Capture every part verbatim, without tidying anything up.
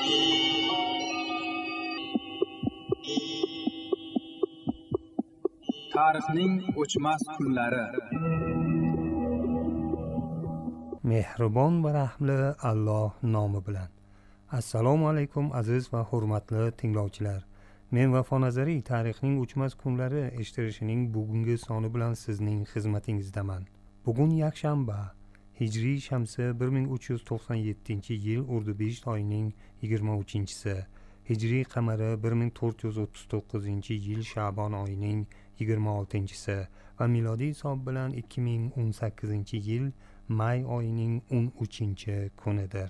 Tarixning o'chmas kunlari. Mehribon va rahmli Alloh nomi bilan. Assalomu alaykum aziz va hurmatli tinglovchilar. Men Vafo Nazariy tarixning o'chmas kunlari eshittirishining bugungi soni bilan sizning xizmatingizdaman. Bugun yakshanba, Hijriy shamsi bir ming uch yuz to'qson yettinchi yil Urdubisht oyining yigirma uchinchisi, Hijriy qamari bir ming to'rt yuz o'ttiz to'qqizinchi yil Sha'bon oyining yigirma oltinchisi va milodiy hisob bilan ikki ming o'n sakkizinchi yil May oyining o'n uchinchi kunidir.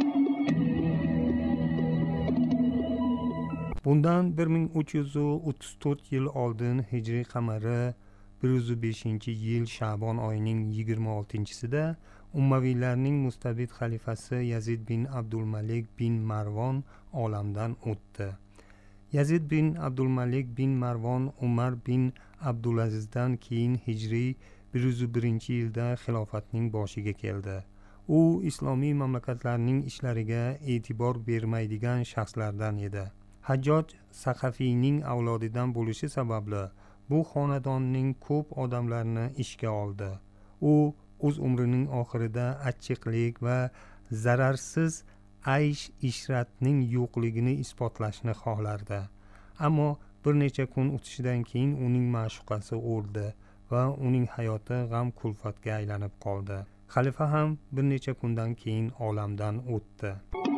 Bundan bir ming uch yuz o'ttiz to'rt yil oldin Hijriy qamari bir yuz beshinchi yil Sha'bon oyining yigirma oltinchisida Ummaviylarning mustabid xalifasi Yazid bin Abdulmalik bin Marvon olamdan o'tdi. Yazid bin Abdulmalik bin Marvon Umar bin Abdulazizdan keyin Hijriy bir yuz birinchi yilda xilofatning boshiga keldi. U islomiy mamlakatlarning ishlariga e'tibor bermaydigan shaxslardan edi. Hajjoj Saqafiyning avlodidan bo'lishi sababli bu xonadonning ko'p odamlarini ishga oldi. U o'z umrining oxirida achchiqlik va zararsiz aysh ishratning yo'qligini isbotlashni xohlardi. Ammo bir necha kun o'tishidan keyin uning ma'shuqasi o'ldi va uning hayoti g'am kulfatga aylanib qoldi. Xalifa ham bir necha kundan keyin olamdan o'tdi.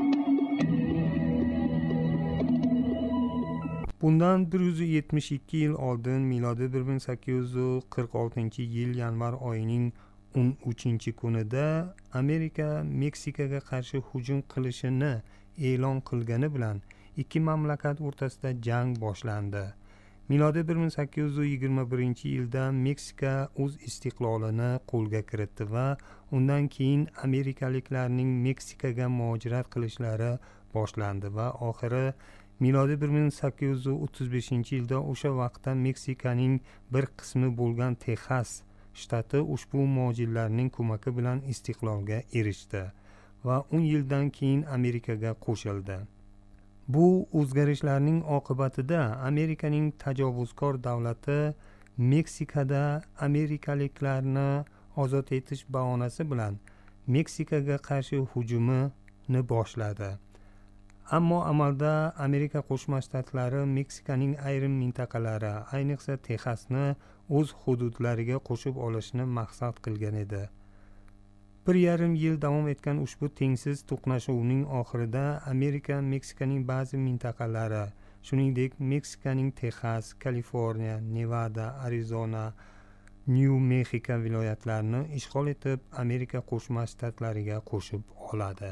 Bundan bir yuz yetmish ikki yil oldin milodi bir ming sakkiz yuz qirq oltinchi yil yanvar oyining o'n uchinchi kunida Amerika Meksikaga qarshi hujum qilishini e'lon qilgani bilan ikki mamlakat o'rtasida jang boshlandi. Milodi bir ming sakkiz yuz yigirma birinchi yilda Meksika o'z istiqlolini qo'lga kiritdi va undan keyin amerikaliklarning Meksikaga muhojirat qilishlari boshlandi va oxiri milodi bir ming sakkiz yuz o'ttiz beshinchi yilda o'sha vaqtda Meksikaning bir qismi bo'lgan Texas shtati ushbu muhojirlarning ko'magi bilan istiqlolga erishdi va o'n yildan keyin Amerikaga qo'shildi. Bu o'zgarishlarning oqibatida Amerikaning tajovuzkor davlati Meksikada amerikaliklarni ozod etish bahonasi bilan Meksikaga qarshi hujumini boshladi. Ammo amalda Amerika Qo'shma Shtatlari Meksikaning ayrim mintaqalari, ayniqsa Texasni o'z hududlariga qo'shib olishni maqsad qilgan edi. Bir yarim yil davom etgan ushbu tengsiz to'qnashuvning oxirida Amerika Meksikaning ba'zi mintaqalari, shuningdek Meksikaning Texas, Kaliforniya, Nevada, Arizona, New Mexico viloyatlarini ishg'ol etib Amerika Qo'shma Shtatlariga qo'shib oladi.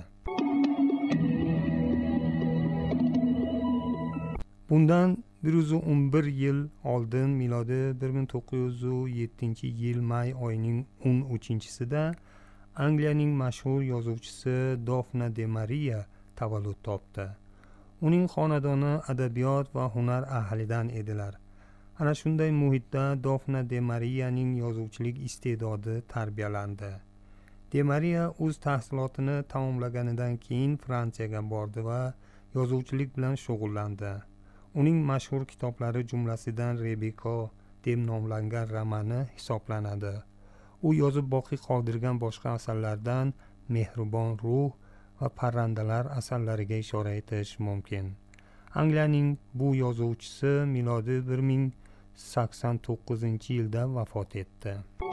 Bundan bir yuz o'n bir yil oldin milodi bir ming to'qqiz yuz yettinchi yil May oyining o'n uchinchisida Angliyaning mashhur yozuvchisi Dofna de Maria tavallud topdi. Uning xonadoni adabiyot va hunar ahlidan edilar. Ana shunday muhitda Dofna de Marianing yozuvchilik iste'dodi tarbiyalandi. De Maria o'z tahsilotini tamomlaganidan keyin Fransiyaga bordi va yozuvchilik bilan shug'ullandi. Uning mashhur kitoblari jumlasidan Rebeko deb nomlangan romani hisoblanadi. U yozib boqiy qoldirgan boshqa asarlardan Mehribon ruh va Parrandalar asarlariga ishora etish mumkin. Angliyaning bu yozuvchisi milodi bir ming sakson to'qqizinchi yilda vafot etdi.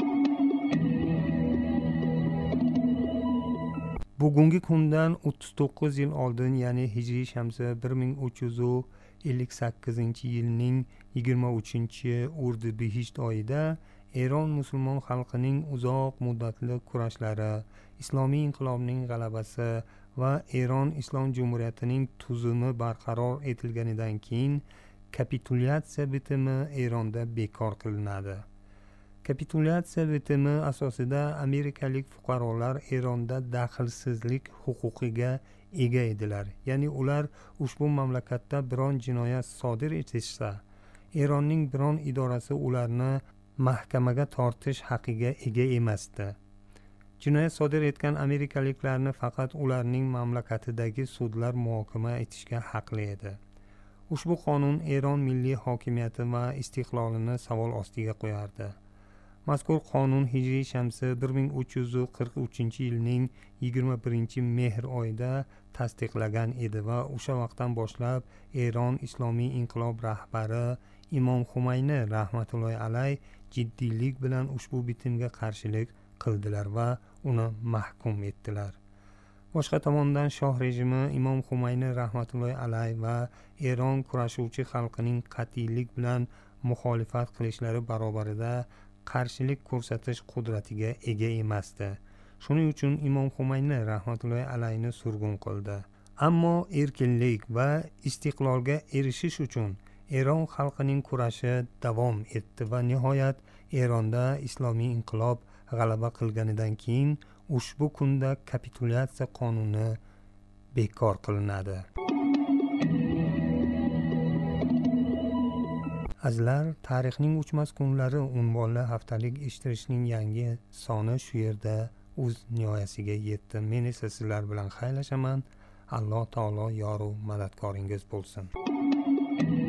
Bugungi kundan o'ttiz to'qqiz yil oldin, ya'ni Hijriy shamsi bir ming uch yuz ellik sakkizinchi yilning yigirma uchinchi Urdubisht oyida Eron musulmon xalqining uzoq muddatli kurashlari, islomiy inqilobning g'alabasi va Eron Islom Jumhuriyatining tuzumi barqaror etilganidan keyin kapitulyatsiya bitimi Eronda bekor qilinadi. Kapitulyatsiya bitimi asosida amerikalik fuqarolar Eronda daxlsizlik huquqiga ega edilar. Ya'ni ular ushbu mamlakatda biron jinoyat sodir etishsa, Eronning biron idorasi ularni mahkamaga tortish haqqiga ega emasdi. Jinoyat sodir etgan amerikaliklarni faqat ularning mamlakatidagi sudlar muhokama etishga haqli edi. Ushbu qonun Eron milliy hokimiyati va istiqlolini savol ostiga qo'yardi. Mazkur qonun Hijriy shamsi bir ming uch yuz qirq uchinchi yilning yigirma birinchi mehr oyida tasdiqlagan edi va o'sha vaqtdan boshlab Eron Islomiy inqilob rahbari Imom Xumayni rahmatullohi alayh jiddiylik bilan ushbu bitimga qarshilik qildilar va uni mahkum etdilar. Boshqa tomondan shoh rejimi Imom Xumayni rahmatullohi alayh va Eron kurashuvchi xalqining qat'iylik bilan muxolifat qilishlari barobarida qarshilik ko'rsatish qudratiga ega emasdi. Shuning uchun Imom Xumayni rahmatullohi alayhni surgun qildi. Ammo erkinlik va istiqlolga erishish uchun Eron xalqining kurashi davom etdi va nihoyat Eronda islomiy inqilob g'alaba qilganidan keyin ushbu kunda kapitulyatsiya qonuni bekor qilinadi. Azizlar, tarixning o'chmas kunlari unvonli haftalik eshittirishning yangi soni shu yerda o'z nihoyasiga yetdi. Men esa sizlar bilan xayrlashaman. Alloh taolo yoru madadkoringiz bo'lsin.